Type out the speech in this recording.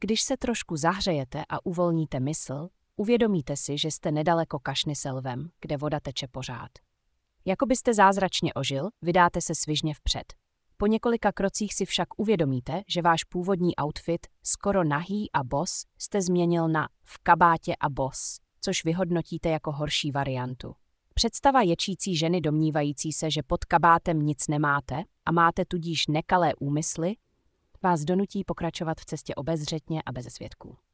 Když se trošku zahřejete a uvolníte mysl, uvědomíte si, že jste nedaleko Kašnyselvem, kde voda teče pořád. Jako byste zázračně ožil, vydáte se svižně vpřed. Po několika krocích si však uvědomíte, že váš původní outfit, skoro nahý a bos, jste změnil na v kabátě a bos, což vyhodnotíte jako horší variantu. Představa ječící ženy domnívající se, že pod kabátem nic nemáte a máte tudíž nekalé úmysly, vás donutí pokračovat v cestě obezřetně a beze svědků.